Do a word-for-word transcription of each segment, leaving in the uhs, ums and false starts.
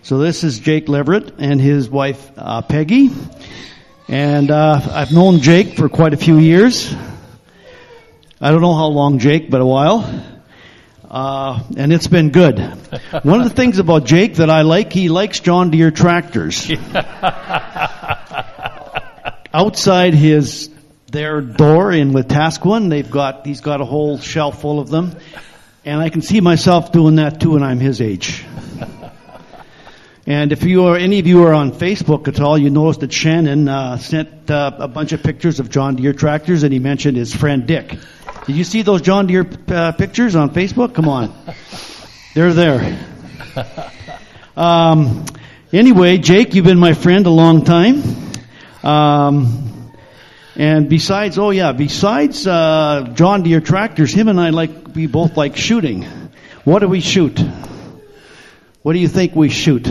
So this is Jake Leverett and his wife, uh, Peggy. And uh, I've known Jake for quite a few years. I don't know how long, Jake, but a while. Uh, and it's been good. One of the things about Jake that I like, he likes John Deere tractors. Outside his their door in Wetaskiwin, they've got he's got a whole shelf full of them, and I can see myself doing that too when I'm his age. And if you are any of you are on Facebook at all, you notice that Shannon uh, sent uh, a bunch of pictures of John Deere tractors, and he mentioned his friend Dick. Did you see those John Deere uh, pictures on Facebook? Come on, they're there. Um, anyway, Jake, you've been my friend a long time. Um, and besides, oh yeah, besides uh, John Deere tractors, him and I like we both like shooting. What do we shoot? What do you think we shoot?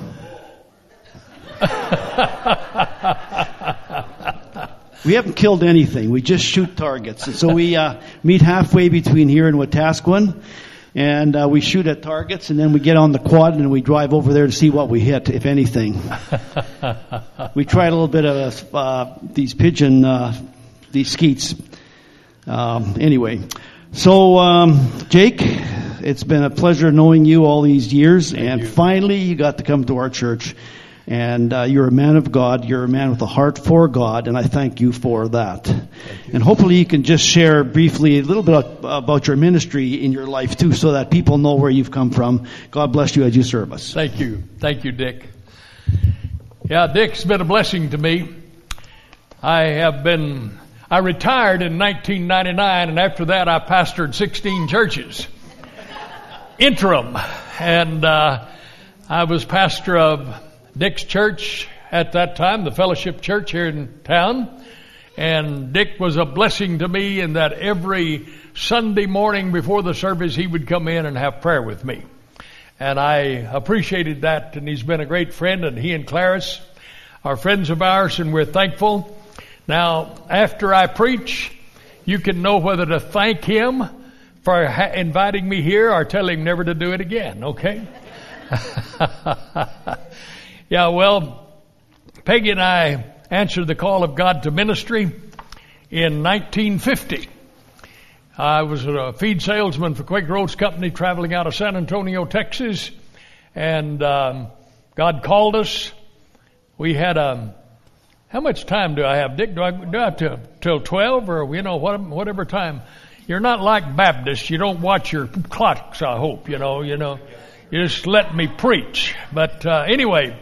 We haven't killed anything. We just shoot targets. And so we uh, meet halfway between here and Wetaskiwin, and uh, we shoot at targets, and then we get on the quad and we drive over there to see what we hit, if anything. We tried a little bit of uh, these pigeon, uh, these skeets. Um, anyway, so um, Jake, it's been a pleasure knowing you all these years, Thank and you. finally you got to come to our church. And uh, you're a man of God. You're a man with a heart for God, and I thank you for that. You. And hopefully you can just share briefly a little bit about your ministry in your life, too, so that people know where you've come from. God bless you as you serve us. Thank you. Thank you, Dick. Yeah, Dick's been a blessing to me. I have been, I retired in nineteen ninety-nine, and after that I pastored sixteen churches. Interim. And uh, I was pastor of Dick's church at that time, the Fellowship Church here in town. And Dick was a blessing to me in that every Sunday morning before the service he would come in and have prayer with me. And I appreciated that, and he's been a great friend, and he and Clarice are friends of ours, and we're thankful. Now, after I preach, you can know whether to thank him for ha- inviting me here or tell him never to do it again, okay? Yeah, well, Peggy and I answered the call of God to ministry in nineteen fifty. I was a feed salesman for Quaker Oats Company traveling out of San Antonio, Texas, and um, God called us. We had a, how much time do I have, Dick? Do I, do I have to, till twelve or, you know, what, whatever time? You're not like Baptists. You don't watch your clocks, I hope, you know, you know. You just let me preach. But uh, anyway.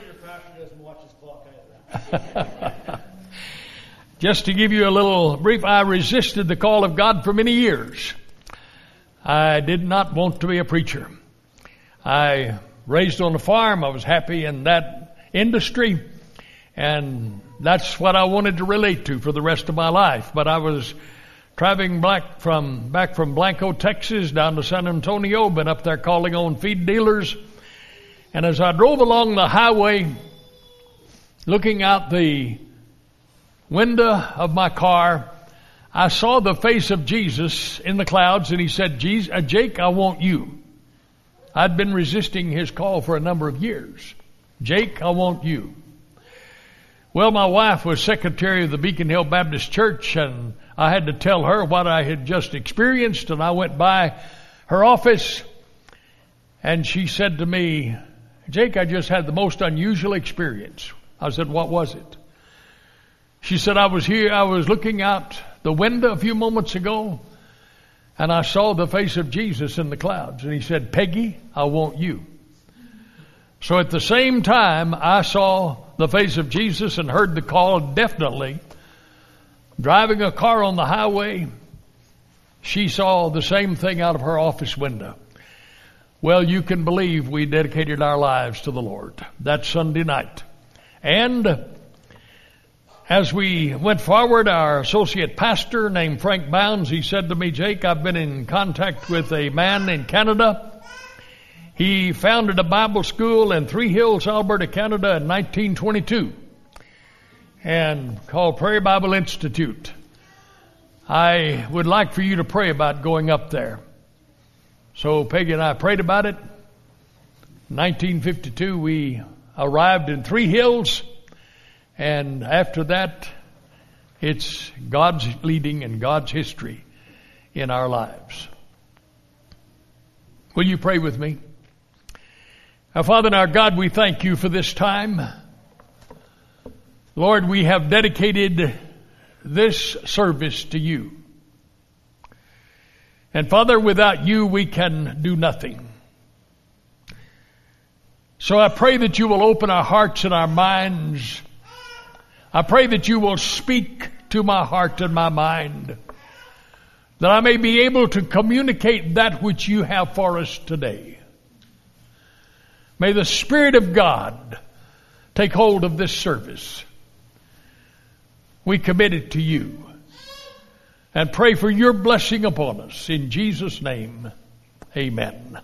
Just to give you a little brief, I resisted the call of God for many years. I did not want to be a preacher. I raised on a farm. I was happy in that industry, and that's what I wanted to relate to for the rest of my life. But I was traveling back from back from Blanco, Texas, down to San Antonio, been up there calling on feed dealers. And as I drove along the highway, looking out the window of my car, I saw the face of Jesus in the clouds, and he said, Jake, I want you. I'd been resisting his call for a number of years. Jake, I want you. Well, my wife was secretary of the Beacon Hill Baptist Church, and I had to tell her what I had just experienced, and I went by her office, and she said to me, Jake, I just had the most unusual experience. I said, what was it? She said, I was here, I was looking out the window a few moments ago, and I saw the face of Jesus in the clouds. And he said, Peggy, I want you. So at the same time, I saw the face of Jesus and heard the call definitely. Driving a car on the highway, she saw the same thing out of her office window. Well, you can believe we dedicated our lives to the Lord that Sunday night. And as we went forward, our associate pastor named Frank Bounds, he said to me, Jake, I've been in contact with a man in Canada. He founded a Bible school in Three Hills, Alberta, Canada in nineteen twenty-two and called Prairie Bible Institute. I would like for you to pray about going up there. So Peggy and I prayed about it. nineteen fifty-two, we arrived in Three Hills, and after that, it's God's leading and God's history in our lives. Will you pray with me? Our Father and our God, we thank you for this time. Lord, we have dedicated this service to you. And Father, without you, we can do nothing. So I pray that you will open our hearts and our minds. I pray that you will speak to my heart and my mind, that I may be able to communicate that which you have for us today. May the Spirit of God take hold of this service. We commit it to you and pray for your blessing upon us. In Jesus' name, amen.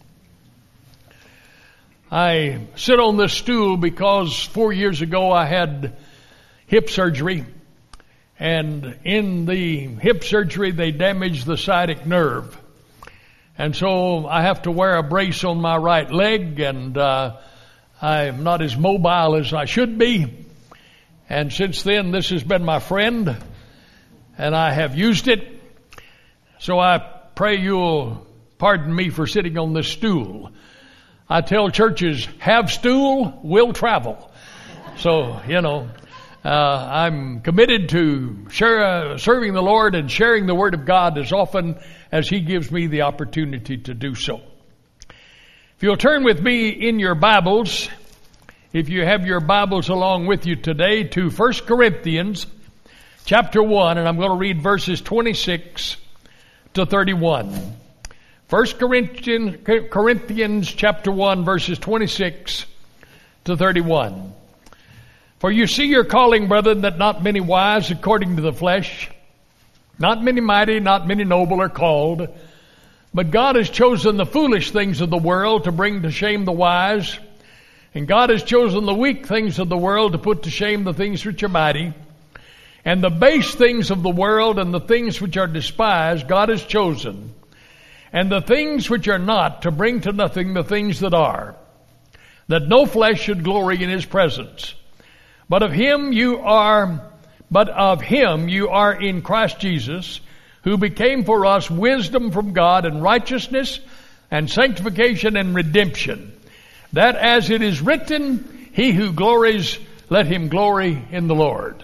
I sit on this stool because four years ago I had hip surgery. And in the hip surgery, they damaged the sciatic nerve. And so I have to wear a brace on my right leg, and uh, I'm not as mobile as I should be. And since then, this has been my friend, and I have used it. So I pray you'll pardon me for sitting on this stool. I tell churches, have stool, will travel. So, you know, uh, I'm committed to share, uh, serving the Lord and sharing the Word of God as often as He gives me the opportunity to do so. If you'll turn with me in your Bibles, if you have your Bibles along with you today, to First Corinthians chapter one, and I'm going to read verses twenty-six to thirty-one. First Corinthians, Corinthians chapter one, verses twenty-six to thirty-one. For you see your calling, brethren, that not many wise according to the flesh, not many mighty, not many noble are called, but God has chosen the foolish things of the world to bring to shame the wise, and God has chosen the weak things of the world to put to shame the things which are mighty, and the base things of the world and the things which are despised God has chosen, and the things which are not to bring to nothing the things that are, that no flesh should glory in His presence. But of Him you are, but of Him you are in Christ Jesus, who became for us wisdom from God and righteousness and sanctification and redemption, that as it is written, he who glories, let him glory in the Lord.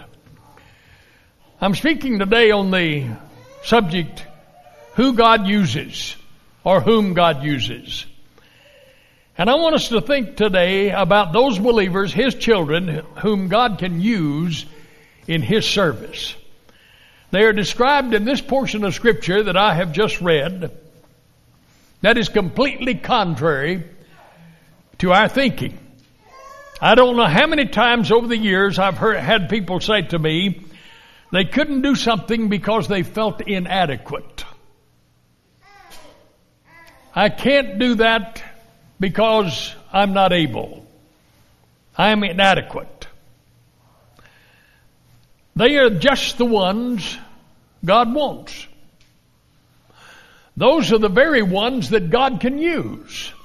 I'm speaking today on the subject, who God uses, or whom God uses. And I want us to think today about those believers, His children, whom God can use in His service. They are described in this portion of Scripture that I have just read that is completely contrary to our thinking. I don't know how many times over the years I've heard, had people say to me they couldn't do something because they felt inadequate. I can't do that because I'm not able. I'm inadequate. They are just the ones God wants. Those are the very ones that God can use.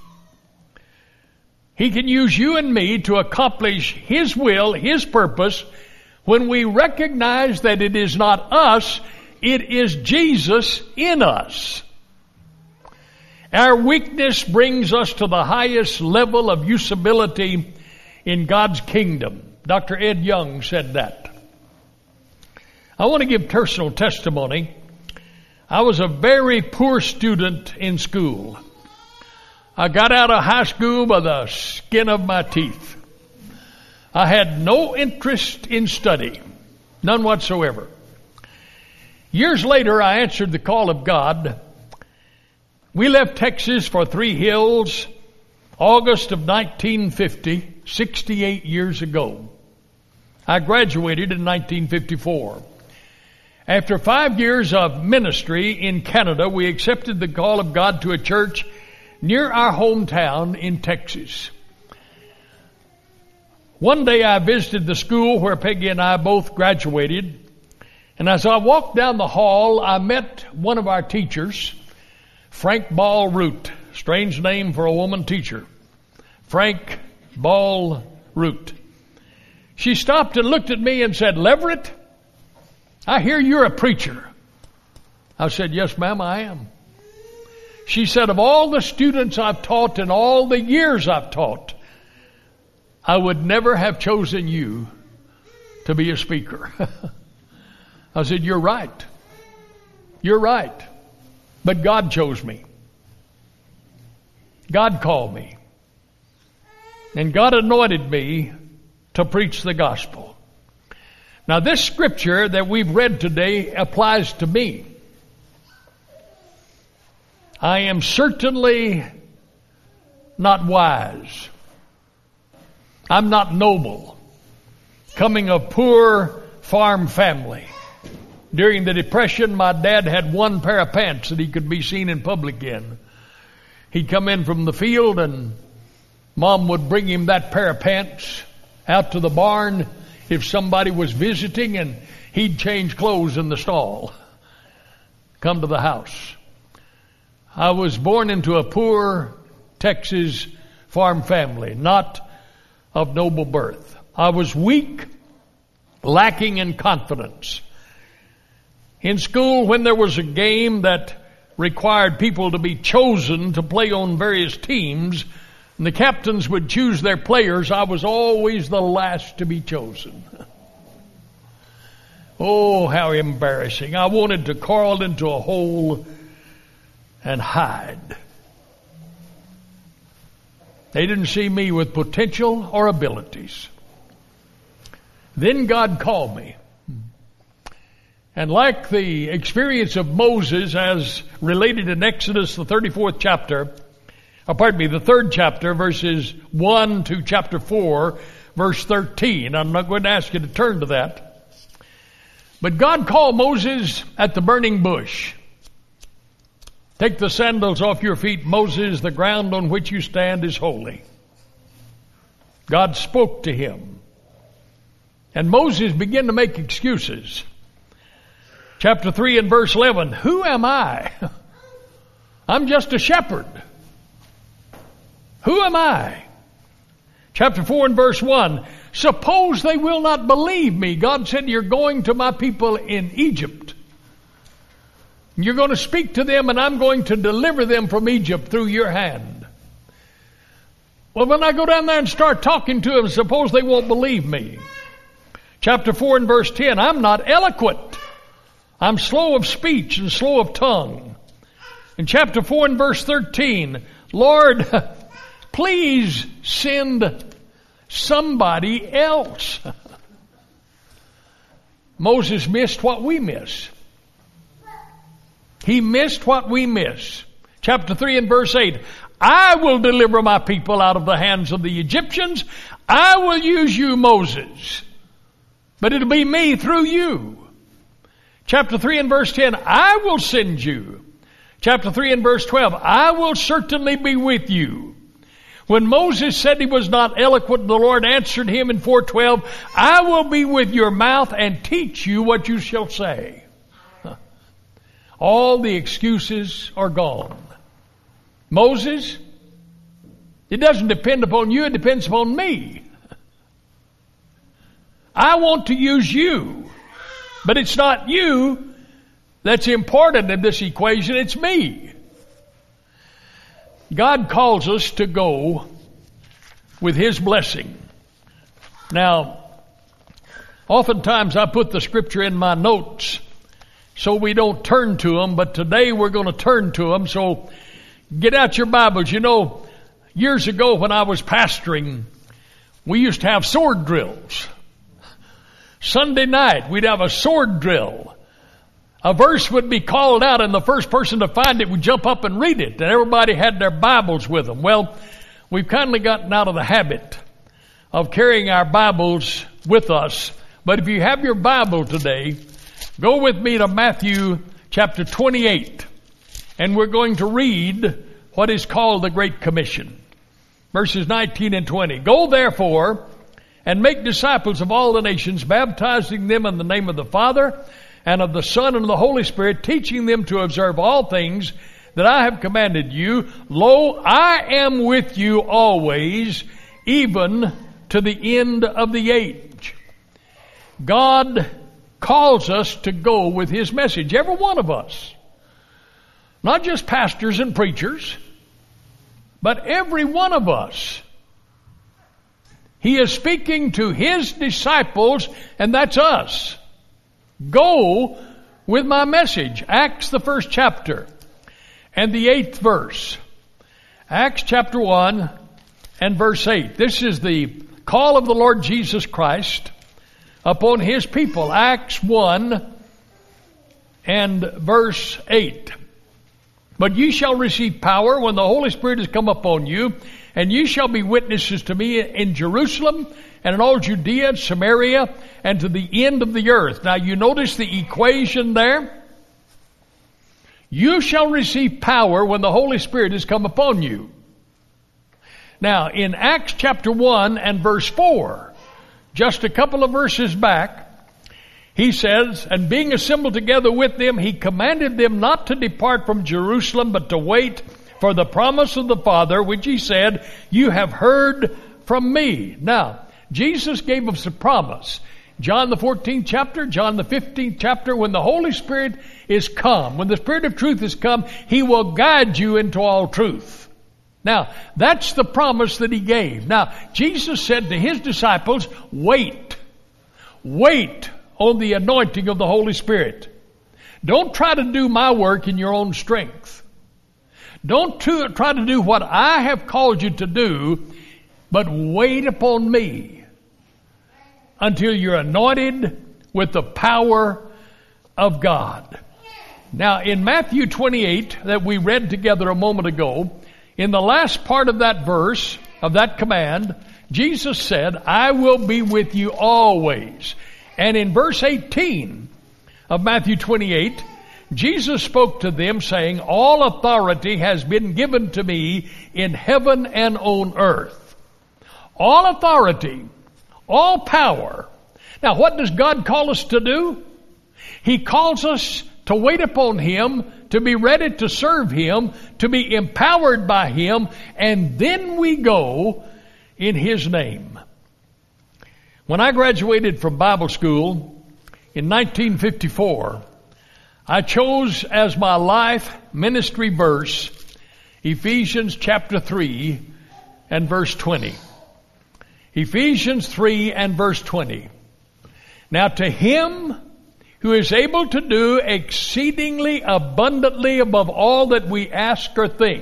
He can use you and me to accomplish His will, His purpose, when we recognize that it is not us, it is Jesus in us. Our weakness brings us to the highest level of usability in God's kingdom. Doctor Ed Young said that. I want to give personal testimony. I was a very poor student in school. I got out of high school by the skin of my teeth. I had no interest in study, none whatsoever. Years later, I answered the call of God. We left Texas for Three Hills, August of nineteen fifty, sixty-eight years ago. I graduated in nineteen fifty-four. After five years of ministry in Canada, we accepted the call of God to a church near our hometown in Texas. One day I visited the school where Peggy and I both graduated, and as I walked down the hall, I met one of our teachers, Frank Ball Root, strange name for a woman teacher. Frank Ball Root. She stopped and looked at me and said, "Leverett, I hear you're a preacher." I said, "Yes, ma'am, I am." She said, "Of all the students I've taught and all the years I've taught, I would never have chosen you to be a speaker." I said, "You're right. You're right. But God chose me. God called me. And God anointed me to preach the gospel." Now, this scripture that we've read today applies to me. I am certainly not wise. I'm not noble, coming of poor farm family. During the Depression, my dad had one pair of pants that he could be seen in public in. He'd come in from the field and Mom would bring him that pair of pants out to the barn if somebody was visiting, and he'd change clothes in the stall, come to the house. I was born into a poor Texas farm family, not of noble birth. I was weak, lacking in confidence. In school, when there was a game that required people to be chosen to play on various teams, and the captains would choose their players, I was always the last to be chosen. Oh, how embarrassing. I wanted to crawl into a hole and hide. They didn't see me with potential or abilities. Then God called me. And like the experience of Moses as related in Exodus, the thirty-fourth chapter, or pardon me, the third chapter, verses one to chapter four, verse thirteen. I'm not going to ask you to turn to that. But God called Moses at the burning bush. "Take the sandals off your feet, Moses, the ground on which you stand is holy." God spoke to him. And Moses began to make excuses. Chapter three and verse eleven, "Who am I? I'm just a shepherd. Who am I?" Chapter four and verse one, "Suppose they will not believe me." God said, "You're going to my people in Egypt. You're going to speak to them, and I'm going to deliver them from Egypt through your hand." Well, when I go down there and start talking to them, suppose they won't believe me. Chapter four and verse ten, "I'm not eloquent. I'm slow of speech and slow of tongue." In chapter four and verse thirteen, "Lord, please send somebody else." Moses missed what we miss. He missed what we miss. Chapter three and verse eight, "I will deliver my people out of the hands of the Egyptians. I will use you, Moses, but it'll be me through you." Chapter three and verse ten, "I will send you." Chapter three and verse twelve, "I will certainly be with you." When Moses said he was not eloquent, the Lord answered him in four twelve, "I will be with your mouth and teach you what you shall say." All the excuses are gone. Moses, it doesn't depend upon you, it depends upon me. I want to use you, but it's not you that's important in this equation, it's me. God calls us to go with His blessing. Now, oftentimes I put the scripture in my notes so we don't turn to them, but today we're going to turn to them. So get out your Bibles. You know, years ago when I was pastoring, we used to have sword drills. Sunday night, we'd have a sword drill. A verse would be called out, and the first person to find it would jump up and read it. And everybody had their Bibles with them. Well, we've kind of gotten out of the habit of carrying our Bibles with us. But if you have your Bible today, go with me to Matthew chapter twenty-eight. And we're going to read what is called the Great Commission. Verses nineteen and twenty. "Go therefore and make disciples of all the nations, baptizing them in the name of the Father and of the Son and of the Holy Spirit, teaching them to observe all things that I have commanded you. Lo, I am with you always, even to the end of the age. God calls us to go with His message, every one of us. Not just pastors and preachers, but every one of us. He is speaking to His disciples, and that's us. Go with my message. Acts, the first chapter, and the eighth verse. Acts chapter one and verse eight. This is the call of the Lord Jesus Christ upon His people. Acts one and verse eight. But ye shall receive power when the Holy Spirit has come upon you, and ye shall be witnesses to me in Jerusalem and in all Judea and Samaria and to the end of the earth. Now you notice the equation there. You shall receive power when the Holy Spirit has come upon you. Now in Acts chapter one and verse four, just a couple of verses back, he says, and being assembled together with them, he commanded them not to depart from Jerusalem, but to wait for the promise of the Father, which he said, you have heard from me. Now, Jesus gave us a promise. John the fourteenth chapter, John the fifteenth chapter, when the Holy Spirit is come, when the Spirit of truth is come, He will guide you into all truth. Now, that's the promise that He gave. Now, Jesus said to His disciples, wait. Wait on the anointing of the Holy Spirit. Don't try to do my work in your own strength. Don't try to do what I have called you to do, but wait upon me until you're anointed with the power of God. Now in Matthew twenty-eight that we read together a moment ago, in the last part of that verse, of that command, Jesus said, I will be with you always. And in verse eighteen of Matthew twenty-eight, Jesus spoke to them saying, all authority has been given to me in heaven and on earth. All authority, all power. Now what does God call us to do? He calls us to wait upon Him, to be ready to serve Him, to be empowered by Him, and then we go in His name. When I graduated from Bible school in nineteen fifty-four, I chose as my life ministry verse Ephesians chapter three and verse twenty. Ephesians three and verse twenty. Now to Him who is able to do exceedingly abundantly above all that we ask or think,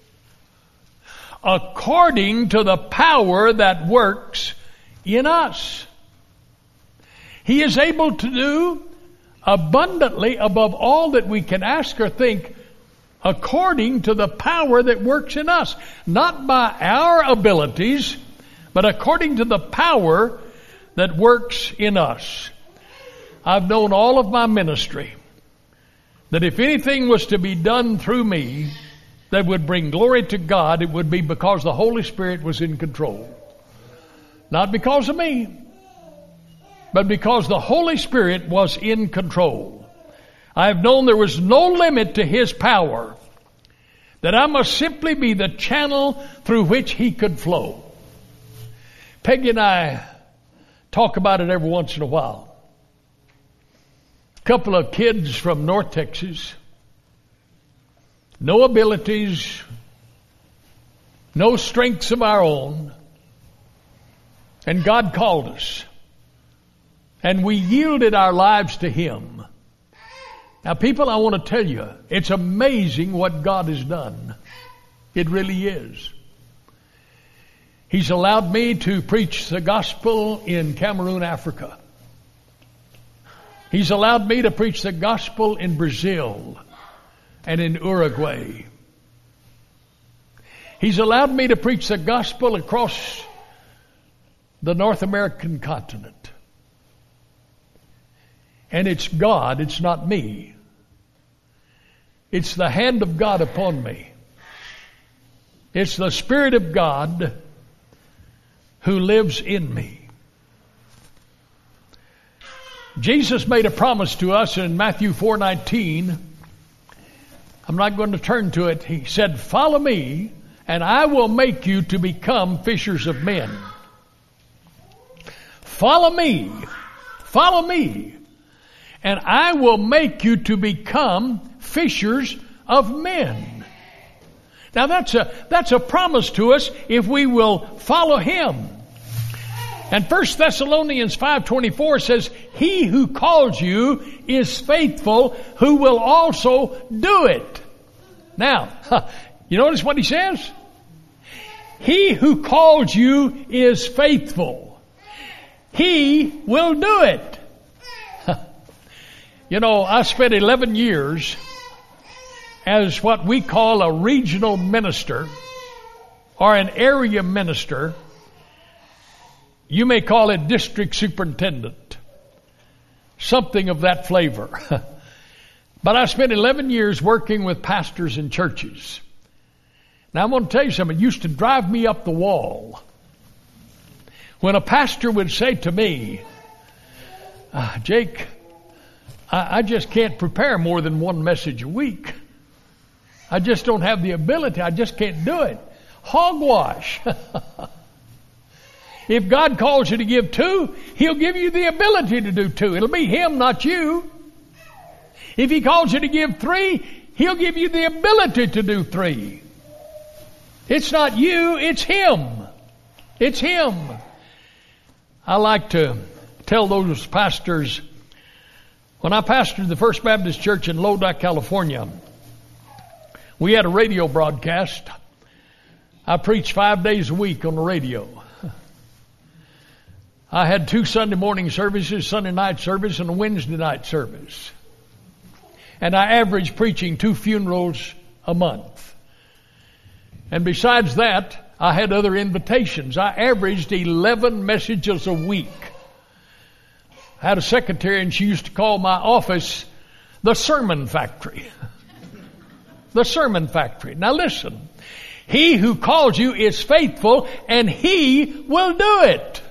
according to the power that works in us. He is able to do abundantly above all that we can ask or think, according to the power that works in us. Not by our abilities, but according to the power that works in us. I've known all of my ministry that if anything was to be done through me that would bring glory to God, it would be because the Holy Spirit was in control. Not because of me, but because the Holy Spirit was in control. I have known there was no limit to His power, that I must simply be the channel through which He could flow. Peggy and I talk about it every once in a while. A couple of kids from North Texas, no abilities, no strengths of our own, and God called us. And we yielded our lives to Him. Now people, I want to tell you, it's amazing what God has done. It really is. He's allowed me to preach the gospel in Cameroon, Africa. He's allowed me to preach the gospel in Brazil and in Uruguay. He's allowed me to preach the gospel across the North American continent. And it's God, it's not me. It's the hand of God upon me. It's the Spirit of God who lives in me. Jesus made a promise to us in Matthew four nineteen I'm not going to turn to it. He said, follow me, and I will make you to become fishers of men. Follow me. Follow me. And I will make you to become fishers of men. Now that's a, that's a promise to us if we will follow Him. And First Thessalonians five twenty-four says, He who calls you is faithful, who will also do it. Now, you notice what he says? He who calls you is faithful. He will do it. You know, I spent eleven years as what we call a regional minister or an area minister. You may call it district superintendent. Something of that flavor. But I spent eleven years working with pastors in churches. Now I'm going to tell you something. It used to drive me up the wall when a pastor would say to me, ah, Jake, I, I just can't prepare more than one message a week. I just don't have the ability. I just can't do it. Hogwash. If God calls you to give two, He'll give you the ability to do two. It'll be Him, not you. If He calls you to give three, He'll give you the ability to do three. It's not you, it's Him. It's Him. I like to tell those pastors, when I pastored the First Baptist Church in Lodi, California, we had a radio broadcast. I preached five days a week on the radio. I had two Sunday morning services, Sunday night service, and a Wednesday night service. And I averaged preaching two funerals a month. And besides that, I had other invitations. I averaged eleven messages a week. I had a secretary, and she used to call my office the Sermon Factory. The Sermon Factory. Now listen, He who calls you is faithful, and He will do it.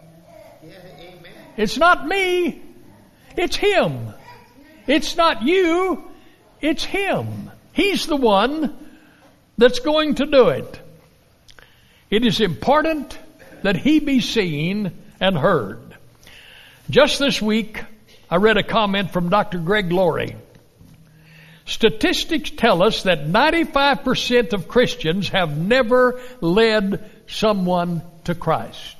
It's not me. It's Him. It's not you. It's Him. He's the one that's going to do it. It is important that He be seen and heard. Just this week, I read a comment from Doctor Greg Laurie. Statistics tell us that ninety-five percent of Christians have never led someone to Christ.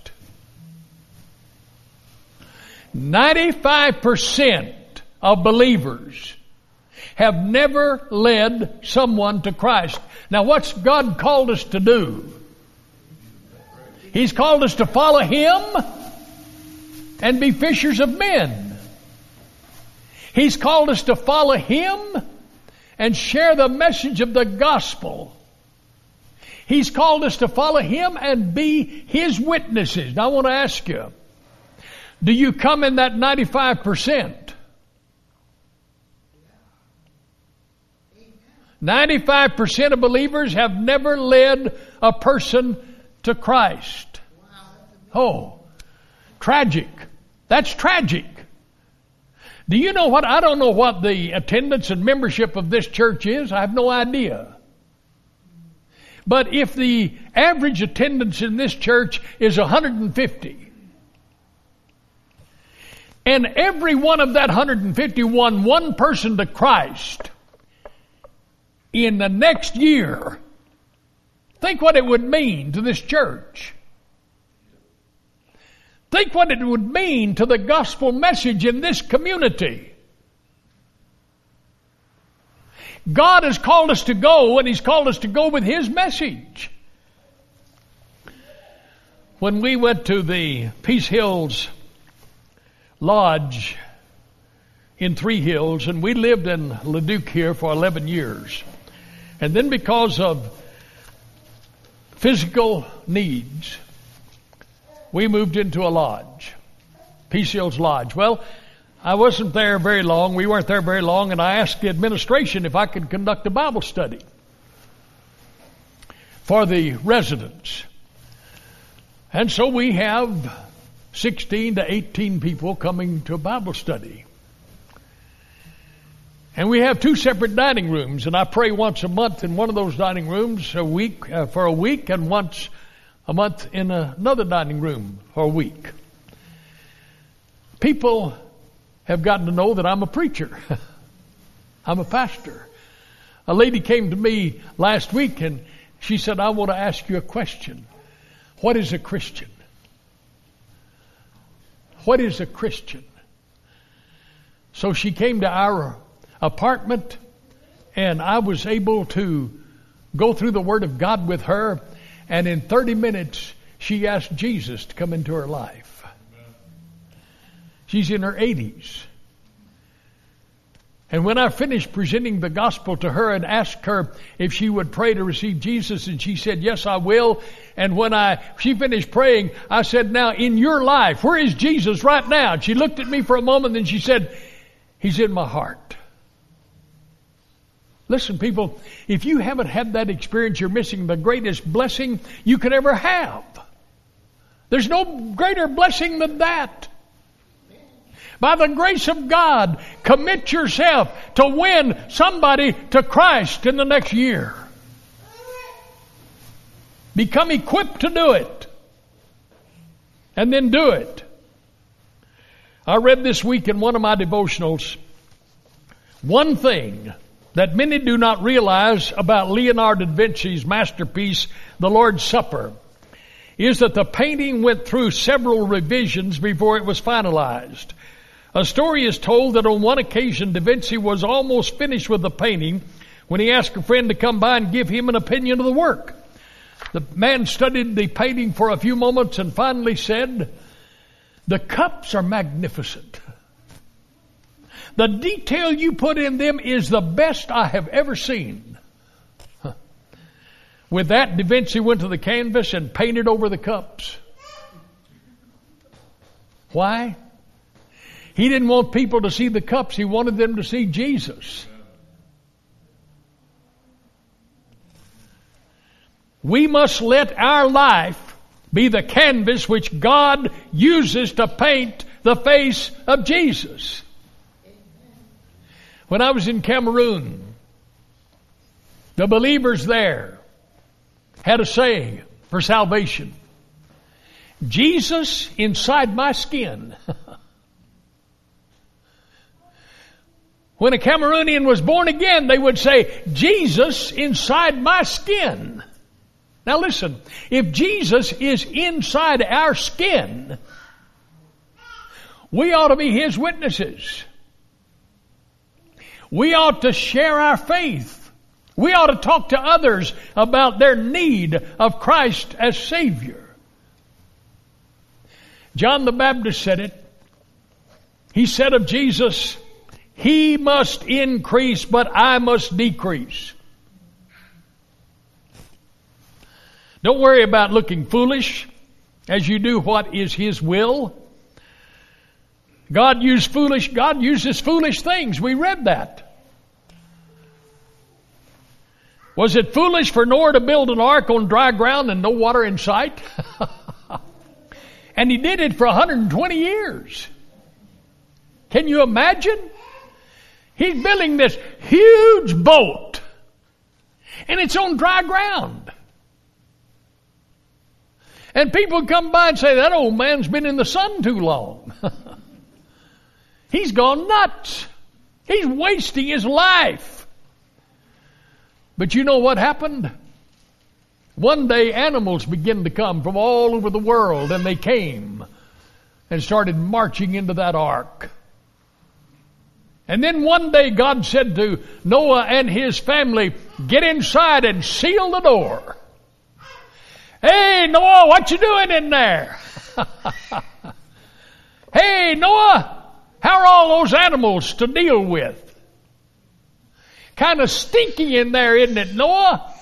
ninety-five percent of believers have never led someone to Christ. Now what's God called us to do? He's called us to follow Him and be fishers of men. He's called us to follow Him and share the message of the gospel. He's called us to follow Him and be His witnesses. Now I want to ask you, do you come in that ninety-five percent? ninety-five percent of believers have never led a person to Christ. Oh, tragic. That's tragic. Do you know what? I don't know what the attendance and membership of this church is. I have no idea. But if the average attendance in this church is one hundred fifty, and every one of that one hundred fifty won one person to Christ in the next year, think what it would mean to this church. Think what it would mean to the gospel message in this community. God has called us to go, and He's called us to go with His message. When we went to the Peace Hills Lodge in Three Hills, and we lived in Leduc here for eleven years. And then because of physical needs, we moved into a lodge, Peace Hills Lodge. Well, I wasn't there very long. We weren't there very long, and I asked the administration if I could conduct a Bible study for the residents. And so we have sixteen to eighteen people coming to a Bible study. And we have two separate dining rooms, and I pray once a month in one of those dining rooms a week uh, for a week, and once a month in another dining room for a week. People have gotten to know that I'm a preacher. I'm a pastor. A lady came to me last week and she said, I want to ask you a question. What is a Christian? What is a Christian? So she came to our apartment, and I was able to go through the Word of God with her, and in thirty minutes she asked Jesus to come into her life. She's in her eighties. And when I finished presenting the gospel to her and asked her if she would pray to receive Jesus, and she said, yes, I will. And when I she finished praying, I said, now in your life, where is Jesus right now? And she looked at me for a moment and she said, he's in my heart. Listen, people, if you haven't had that experience, you're missing the greatest blessing you could ever have. There's no greater blessing than that. By the grace of God, commit yourself to win somebody to Christ in the next year. Become equipped to do it. And then do it. I read this week in one of my devotionals, one thing that many do not realize about Leonardo da Vinci's masterpiece, The Lord's Supper, is that the painting went through several revisions before it was finalized. A story is told that on one occasion Da Vinci was almost finished with the painting when he asked a friend to come by and give him an opinion of the work. The man studied the painting for a few moments and finally said, the cups are magnificent. The detail you put in them is the best I have ever seen. Huh. With that, Da Vinci went to the canvas and painted over the cups. Why? He didn't want people to see the cups. He wanted them to see Jesus. We must let our life be the canvas which God uses to paint the face of Jesus. When I was in Cameroon, the believers there had a saying for salvation. Jesus inside my skin. When a Cameroonian was born again, they would say, Jesus inside my skin. Now listen, if Jesus is inside our skin, we ought to be His witnesses. We ought to share our faith. We ought to talk to others about their need of Christ as Savior. John the Baptist said it. He said of Jesus, He must increase, but I must decrease. Don't worry about looking foolish as you do what is His will. God used foolish, God uses foolish things. We read that. Was it foolish for Noah to build an ark on dry ground and no water in sight? And he did it for one hundred twenty years. Can you imagine? He's building this huge boat, and it's on dry ground. And people come by and say, that old man's been in the sun too long. He's gone nuts. He's wasting his life. But you know what happened? One day animals began to come from all over the world, and they came and started marching into that ark. And then one day God said to Noah and his family, get inside and seal the door. Hey, Noah, what you doing in there? Hey, Noah, how are all those animals to deal with? Kind of stinky in there, isn't it, Noah?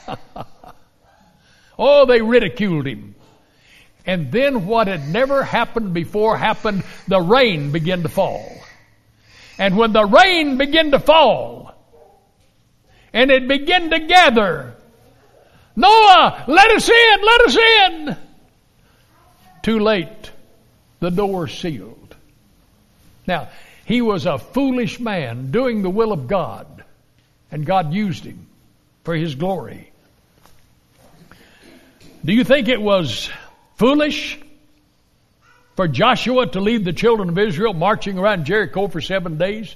Oh, they ridiculed him. And then what had never happened before happened. The rain began to fall. And when the rain began to fall, and it began to gather, Noah, let us in, let us in. Too late. The door sealed. Now, He was a foolish man doing the will of God, and God used him for His glory. Do you think it was foolish for Joshua to lead the children of Israel marching around Jericho for seven days?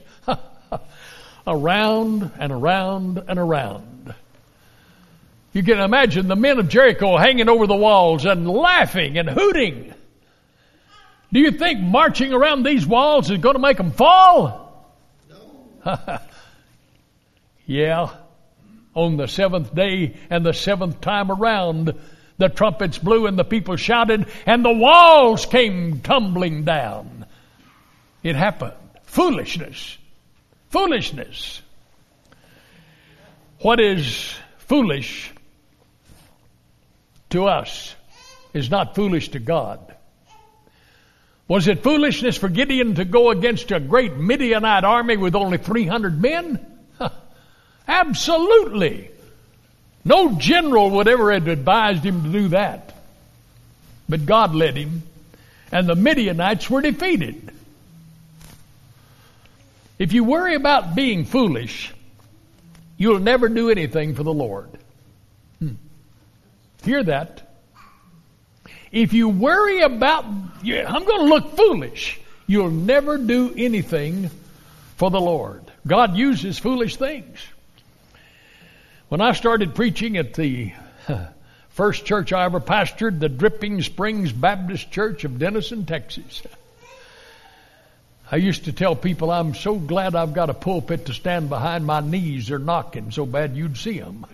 Around and around and around. You can imagine the men of Jericho hanging over the walls and laughing and hooting. Do you think marching around these walls is going to make them fall? No. Yeah. On the seventh day and the seventh time around, the trumpets blew and the people shouted and the walls came tumbling down. It happened. Foolishness. Foolishness. What is foolish to us is not foolish to God. Was it foolishness for Gideon to go against a great Midianite army with only three hundred men? Absolutely. No general would ever have advised him to do that. But God led him, and the Midianites were defeated. If you worry about being foolish, you'll never do anything for the Lord. Hmm. Hear that? If you worry about, yeah, I'm going to look foolish, you'll never do anything for the Lord. God uses foolish things. When I started preaching at the first church I ever pastored, the Dripping Springs Baptist Church of Denison, Texas, I used to tell people, I'm so glad I've got a pulpit to stand behind. My knees are knocking so bad you'd see them.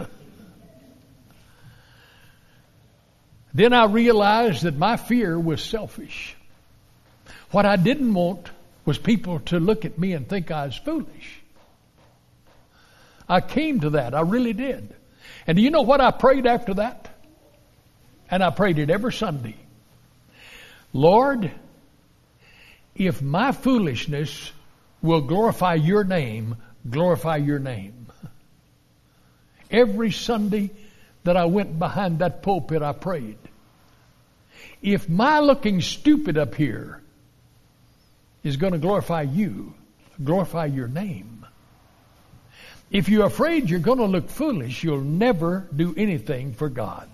Then I realized that my fear was selfish. What I didn't want was people to look at me and think I was foolish. I came to that. I really did. And do you know what I prayed after that? And I prayed it every Sunday. Lord, if my foolishness will glorify your name, glorify your name. Every Sunday that I went behind that pulpit, I prayed. If my looking stupid up here is going to glorify you, glorify your name. If you're afraid you're going to look foolish, you'll never do anything for God.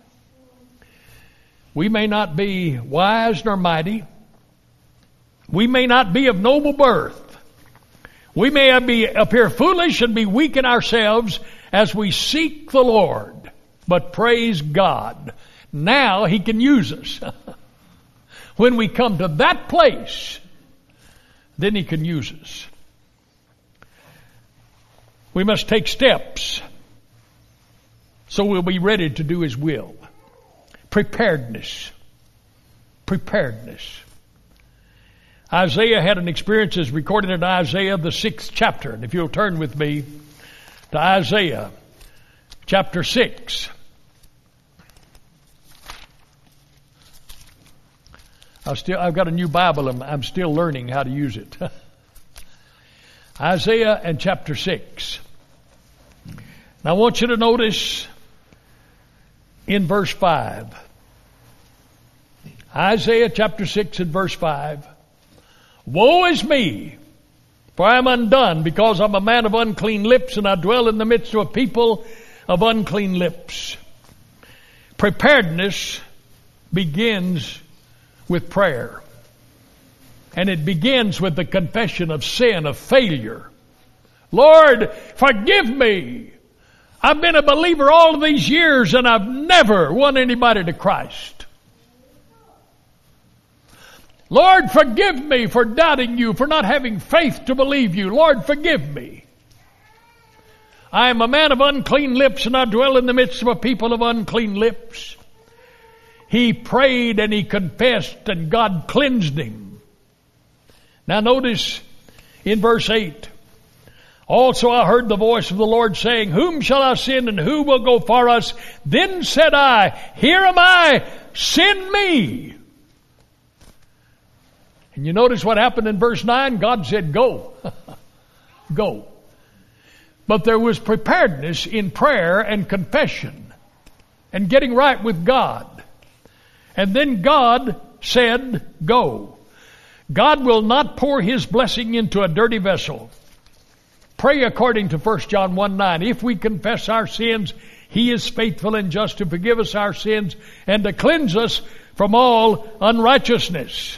We may not be wise nor mighty. We may not be of noble birth. We may be appear foolish and be weak in ourselves as we seek the Lord. But praise God, now He can use us. When we come to that place, then He can use us. We must take steps so we'll be ready to do His will. Preparedness. Preparedness. Isaiah had an experience as recorded in Isaiah, the sixth chapter. And if you'll turn with me to Isaiah chapter six. I still, I've got a new Bible. I'm, I'm still learning how to use it. Isaiah and chapter six. Now I want you to notice in verse five. Isaiah chapter six and verse five. Woe is me, for I am undone, because I'm a man of unclean lips, and I dwell in the midst of a people of unclean lips. Preparedness begins with prayer. And it begins with the confession of sin, of failure. Lord, forgive me. I've been a believer all of these years and I've never won anybody to Christ. Lord, forgive me for doubting you, for not having faith to believe you. Lord, forgive me. I am a man of unclean lips and I dwell in the midst of a people of unclean lips. He prayed and he confessed and God cleansed him. Now notice in verse eight. Also I heard the voice of the Lord saying, whom shall I send and who will go for us? Then said I, here am I, send me. And you notice what happened in verse nine? God said, go. Go. But there was preparedness in prayer and confession and getting right with God. And then God said, go. God will not pour His blessing into a dirty vessel. Pray according to First John one nine. If we confess our sins, He is faithful and just to forgive us our sins and to cleanse us from all unrighteousness.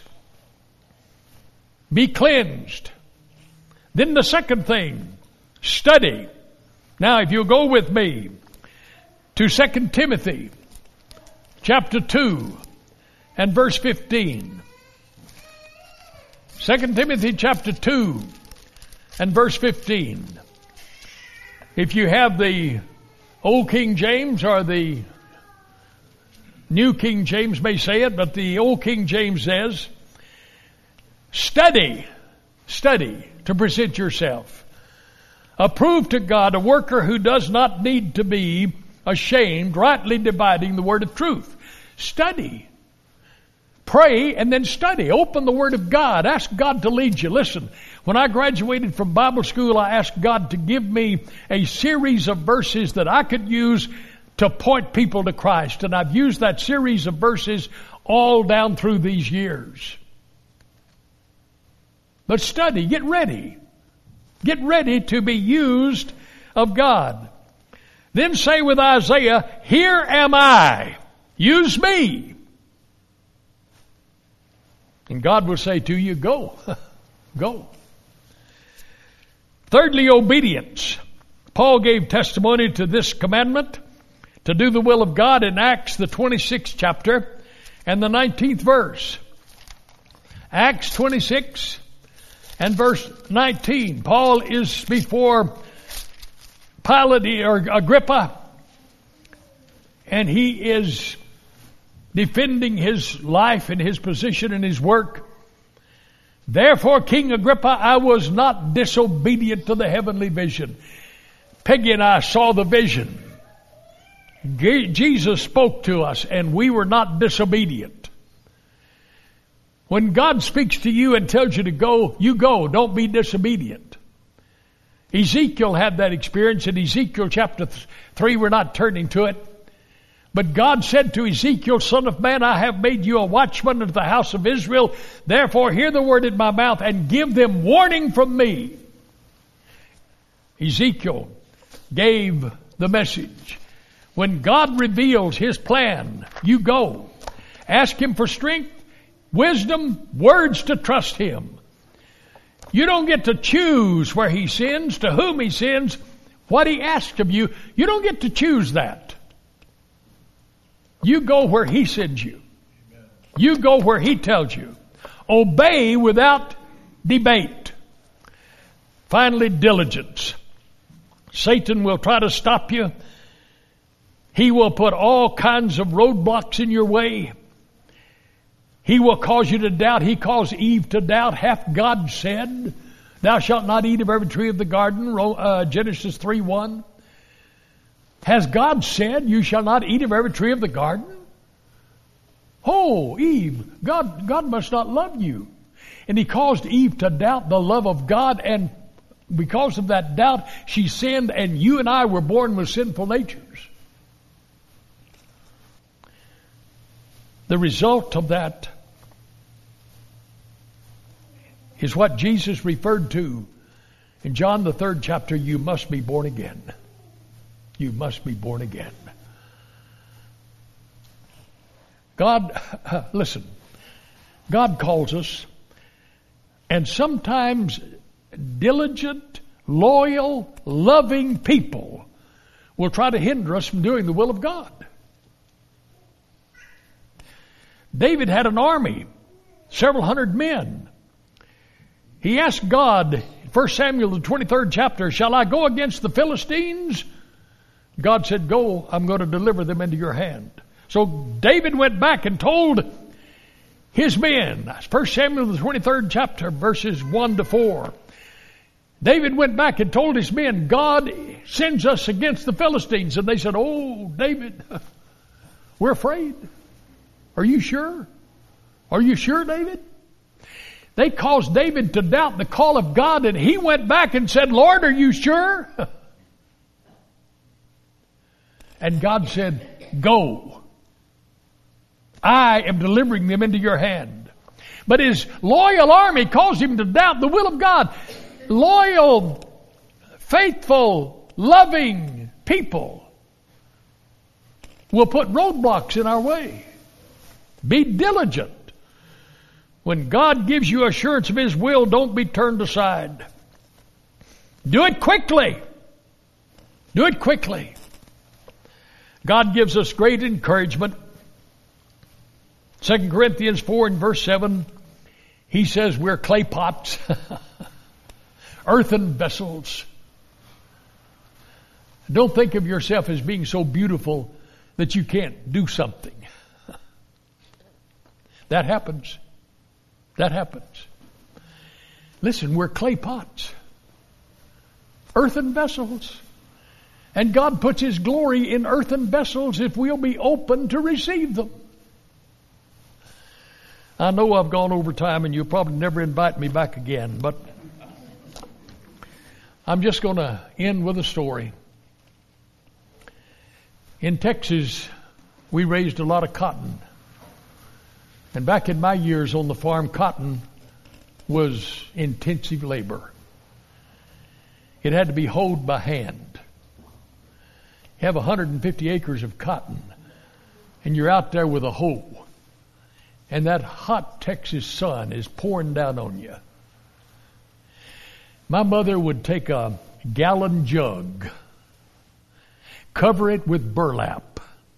Be cleansed. Then the second thing, study. Now if you'll go with me to Second Timothy chapter two and verse fifteen. Second Timothy chapter two and verse fifteen. If you have the Old King James or the New King James may say it, but the Old King James says, study, study to present yourself approved to God, a worker who does not need to be ashamed, rightly dividing the word of truth. Study. Pray and then study. Open the Word of God. Ask God to lead you. Listen, when I graduated from Bible school, I asked God to give me a series of verses that I could use to point people to Christ. And I've used that series of verses all down through these years. But study. Get ready. Get ready to be used of God. Then say with Isaiah, here am I. Use me. And God will say to you, go. Go. Thirdly, obedience. Paul gave testimony to this commandment to do the will of God in Acts, the twenty-sixth chapter and the nineteenth verse. Acts twenty-six and verse nineteen. Paul is before Pilate or Agrippa, and he is defending his life and his position and his work. Therefore, King Agrippa, I was not disobedient to the heavenly vision. Peggy and I saw the vision. Jesus spoke to us and we were not disobedient. When God speaks to you and tells you to go, you go. Don't be disobedient. Ezekiel had that experience in Ezekiel chapter three. We're not turning to it. But God said to Ezekiel, Son of man, I have made you a watchman of the house of Israel. Therefore hear the word in my mouth and give them warning from me. Ezekiel gave the message. When God reveals His plan, you go. Ask Him for strength, wisdom, words to trust Him. You don't get to choose where He sends, to whom He sends, what He asks of you. You don't get to choose that. You go where He sends you. You go where He tells you. Obey without debate. Finally, diligence. Satan will try to stop you. He will put all kinds of roadblocks in your way. He will cause you to doubt. He caused Eve to doubt. Hath God said, thou shalt not eat of every tree of the garden? Uh, Genesis three one. Has God said, you shall not eat of every tree of the garden? Oh, Eve, God, God must not love you. And He caused Eve to doubt the love of God, and because of that doubt, she sinned, and you and I were born with sinful natures. The result of that is what Jesus referred to in John the third chapter. You must be born again. You must be born again. God, listen, God calls us, and sometimes diligent, loyal, loving people will try to hinder us from doing the will of God. David had an army, several hundred men. He asked God, First Samuel, the twenty-third chapter, shall I go against the Philistines? God said, go, I'm going to deliver them into your hand. So David went back and told his men, First Samuel, the twenty-third chapter, verses one to four. David went back and told his men, God sends us against the Philistines. And they said, oh, David, we're afraid. Are you sure? Are you sure, David? They caused David to doubt the call of God, and he went back and said, Lord, are you sure? And God said, go. I am delivering them into your hand. But his loyal army caused him to doubt the will of God. Loyal, faithful, loving people will put roadblocks in our way. Be diligent. When God gives you assurance of His will, don't be turned aside. Do it quickly. Do it quickly. God gives us great encouragement. Second Corinthians four and verse seven, He says we're clay pots, earthen vessels. Don't think of yourself as being so beautiful that you can't do something. That happens. That happens. Listen, we're clay pots, earthen vessels. And God puts His glory in earthen vessels if we'll be open to receive them. I know I've gone over time and you'll probably never invite me back again, but I'm just going to end with a story. In Texas, we raised a lot of cotton. And back in my years on the farm, cotton was intensive labor. It had to be hoed by hand. You have one hundred fifty acres of cotton, and you're out there with a hoe, and that hot Texas sun is pouring down on you. My mother would take a gallon jug, cover it with burlap,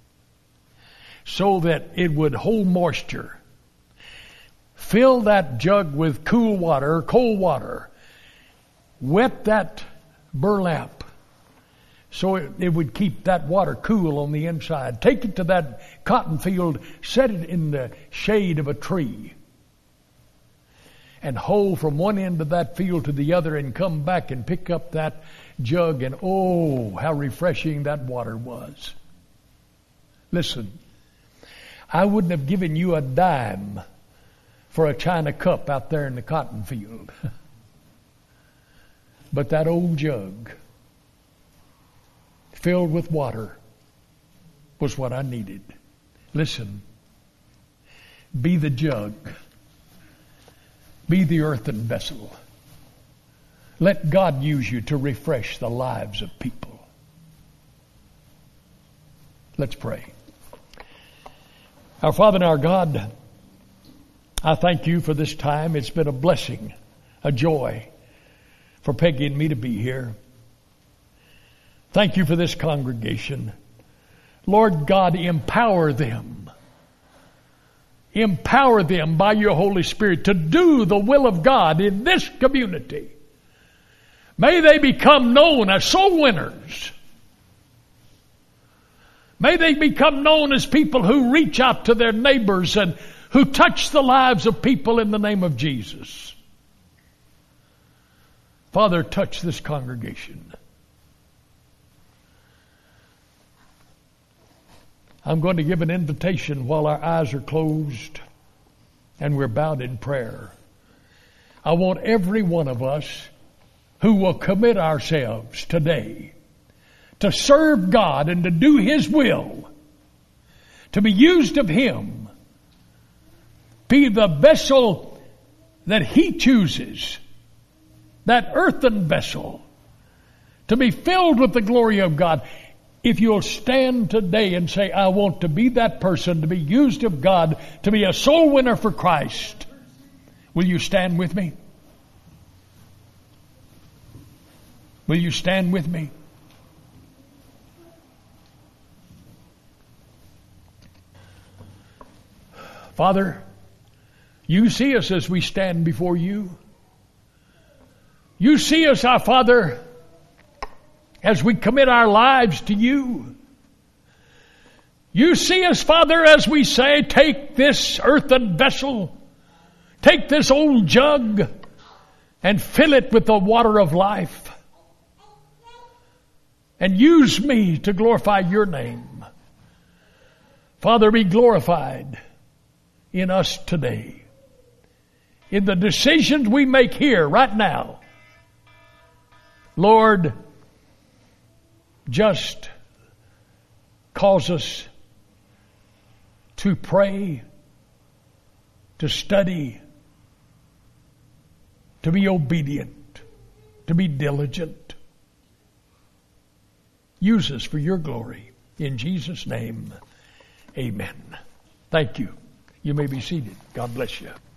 so that it would hold moisture. Fill that jug with cool water, cold water. Wet that burlap so it, it would keep that water cool on the inside. Take it to that cotton field, set it in the shade of a tree, and hoe from one end of that field to the other and come back and pick up that jug, and oh, how refreshing that water was. Listen, I wouldn't have given you a dime for a china cup out there in the cotton field. But that old jug filled with water was what I needed. Listen, be the jug. Be the earthen vessel. Let God use you to refresh the lives of people. Let's pray. Our Father and our God, I thank you for this time. It's been a blessing, a joy for Peggy and me to be here. Thank you for this congregation. Lord God, empower them. Empower them by your Holy Spirit to do the will of God in this community. May they become known as soul winners. May they become known as people who reach out to their neighbors and who touch the lives of people in the name of Jesus. Father, touch this congregation. I'm going to give an invitation while our eyes are closed and we're bowed in prayer. I want every one of us who will commit ourselves today to serve God and to do His will, to be used of Him, be the vessel that He chooses, that earthen vessel, to be filled with the glory of God. If you'll stand today and say, I want to be that person, to be used of God, to be a soul winner for Christ, will you stand with me? Will you stand with me? Father, you see us as we stand before you. You see us, our Father, as we commit our lives to you. You see us, Father, as we say, take this earthen vessel, take this old jug, and fill it with the water of life. And use me to glorify your name. Father, be glorified in us today. In the decisions we make here right now. Lord, just cause us to pray, to study, to be obedient, to be diligent. Use us for your glory. In Jesus' name, amen. Thank you. You may be seated. God bless you.